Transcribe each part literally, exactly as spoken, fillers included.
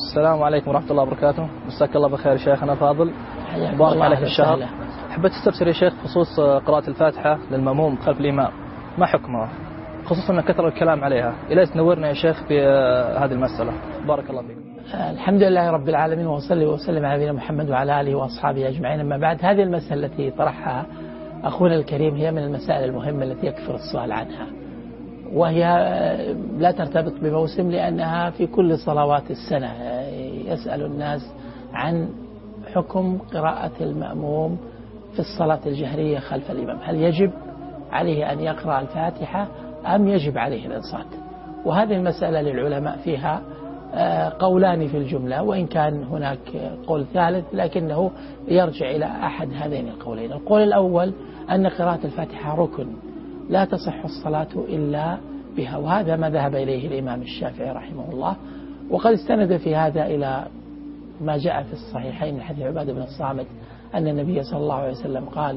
السلام عليكم ورحمة الله وبركاته. مساك الله بخير شيخنا فاضل، بارك عليك الشهر. حبيت استفسر يا شيخ بخصوص قراءة الفاتحة للمأموم خلف الإمام، ما حكمها؟ خصوصا أن كثر الكلام عليها، إلى تنورنا يا شيخ بهذه المسألة، بارك الله فيك. الحمد لله رب العالمين، وصلي وسلم على نبينا محمد وعلى آله وأصحابه أجمعين. أما بعد، هذه المسألة التي طرحها أخونا الكريم هي من المسائل المهمة التي يكثر السؤال عنها، وهي لا ترتبط بموسم، لأنها في كل صلوات السنة يسأل الناس عن حكم قراءة المأموم في الصلاة الجهرية خلف الإمام، هل يجب عليه أن يقرأ الفاتحة أم يجب عليه الإنصات؟ وهذه المسألة للعلماء فيها قولان في الجملة، وإن كان هناك قول ثالث لكنه يرجع إلى أحد هذين القولين. القول الأول أن قراءة الفاتحة ركن لا تصح الصلاة إلا بها، وهذا ما ذهب إليه الإمام الشافعي رحمه الله، وقد استند في هذا إلى ما جاء في الصحيحين من حديث عبادة بن الصامت أن النبي صلى الله عليه وسلم قال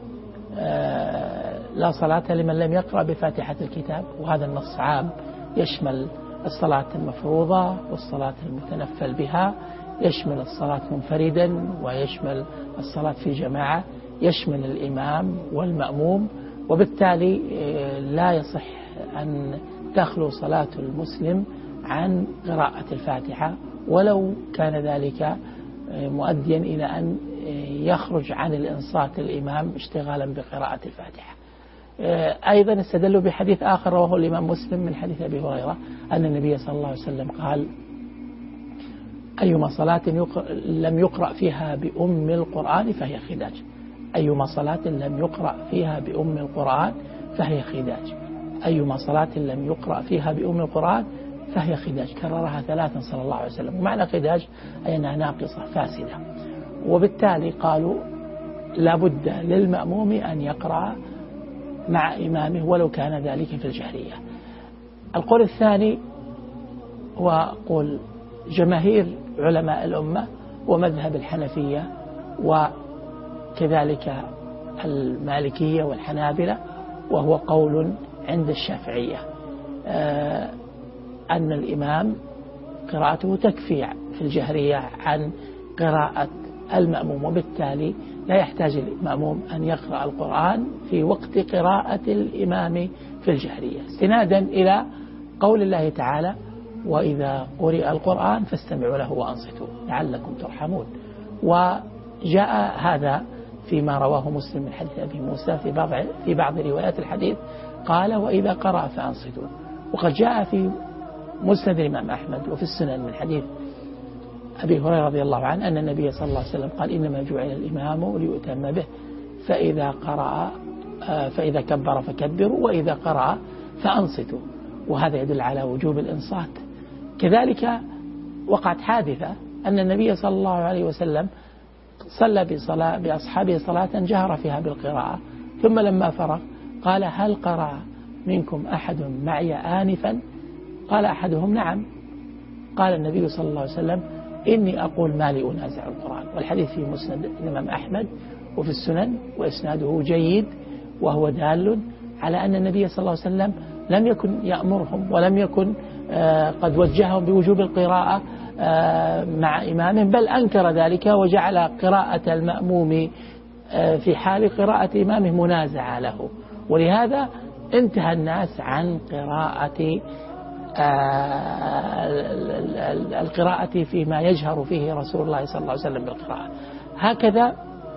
لا صلاة لمن لم يقرأ بفاتحة الكتاب، وهذا النص عام يشمل الصلاة المفروضة والصلاة المتنفل بها، يشمل الصلاة منفردا ويشمل الصلاة في جماعة، يشمل الإمام والمأموم، وبالتالي لا يصح أن تخلو صلاة المسلم عن قراءة الفاتحة، ولو كان ذلك مؤديا إلى أن يخرج عن الإنصات الإمام اشتغالا بقراءة الفاتحة. أيضا استدلوا بحديث آخر رواه الإمام مسلم من حديث أبي هريرة أن النبي صلى الله عليه وسلم قال أيما صلاة لم يقرأ فيها بأم القرآن فهي خداج، أيما صلاة لم يقرأ فيها بأم القرآن فهي خداج، أيما صلاة لم يقرأ فيها بأم القرآن فهي خداج، كررها ثلاثا صلى الله عليه وسلم. ومعنى خداج أي أنها ناقصة فاسدة، وبالتالي قالوا لا بد للمأموم أن يقرأ مع إمامه ولو كان ذلك في الجهرية. القول الثاني هو قول جماهير علماء الأمة ومذهب الحنفية وكذلك المالكية والحنابلة، وهو قول عند الشافعية أن الإمام قراءته تكفي في الجهرية عن قراءة المأموم، وبالتالي لا يحتاج المأموم أن يقرأ القرآن في وقت قراءة الإمام في الجهرية، استنادا إلى قول الله تعالى وإذا قرئ القرآن فاستمعوا له وأنصتوا لعلكم ترحمون. وجاء هذا فيما رواه مسلم من حديث أبي موسى في بعض, في بعض روايات الحديث قال وإذا قرأ فأنصتوا. وقد جاء في مسند الإمام أحمد وفي السنن من حديث أبي هريرة رضي الله عنه أن النبي صلى الله عليه وسلم قال إنما جعل الإمام ليؤتم به، فإذا قرأ فإذا كبر فكبروا وإذا قرأ فأنصتوا، وهذا يدل على وجوب الإنصات. كذلك وقعت حادثة أن النبي صلى الله عليه وسلم صلى بصلاة بأصحابه صلاة جهر فيها بالقراءة، ثم لما فرغ قال هل قرأ منكم أحد معي آنفا؟ قال أحدهم نعم. قال النبي صلى الله عليه وسلم إني أقول ما لي أنازع القرآن. والحديث في مسند الإمام أحمد وفي السنن وإسناده جيد، وهو دال على أن النبي صلى الله عليه وسلم لم يكن يأمرهم ولم يكن قد وجههم بوجوب القراءة مع إمامهم، بل أنكر ذلك وجعل قراءة المأموم في حال قراءة إمامه منازعة له، ولهذا انتهى الناس عن قراءة القراءة فيما يجهر فيه رسول الله صلى الله عليه وسلم بالقراءة. هكذا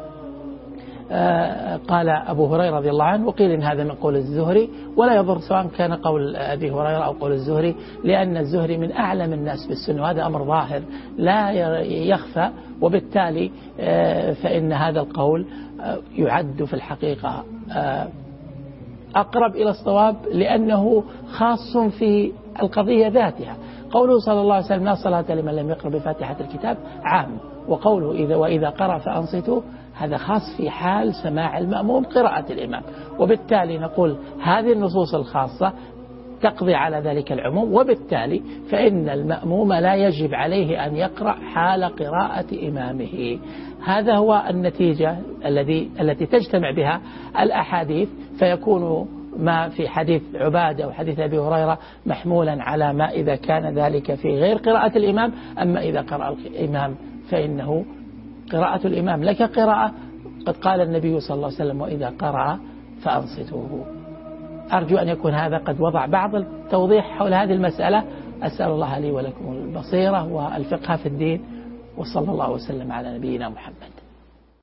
قال أبو هريرة رضي الله عنه، وقيل إن هذا من قول الزهري، ولا يضر سواء كان قول أبي هريرة أو قول الزهري، لأن الزهري من أعلم الناس بالسنة، وهذا أمر ظاهر لا يخفى، وبالتالي فإن هذا القول يعد في الحقيقة أقرب إلى الصواب، لأنه خاص في القضية ذاتها. قوله صلى الله عليه وسلم لا صلاة لمن لم يقرأ بفاتحة الكتاب عام، وقوله إذا وإذا قرأ فأنصتوا هذا خاص في حال سماع المأموم قراءة الإمام، وبالتالي نقول هذه النصوص الخاصة تقضي على ذلك العموم، وبالتالي فإن المأموم لا يجب عليه أن يقرأ حال قراءة إمامه. هذا هو النتيجة الذي التي تجتمع بها الأحاديث، فيكون ما في حديث عبادة وحديث أبي هريرة محمولا على ما إذا كان ذلك في غير قراءة الإمام. أما إذا قرأ الإمام فإنه قراءة الإمام لك قراءة. قد قال النبي صلى الله عليه وسلم وإذا قرأ فأنصتوه. أرجو أن يكون هذا قد وضع بعض التوضيح حول هذه المسألة. أسأل الله لي ولكم البصيرة والفقه في الدين، وصلى الله وسلم على نبينا محمد.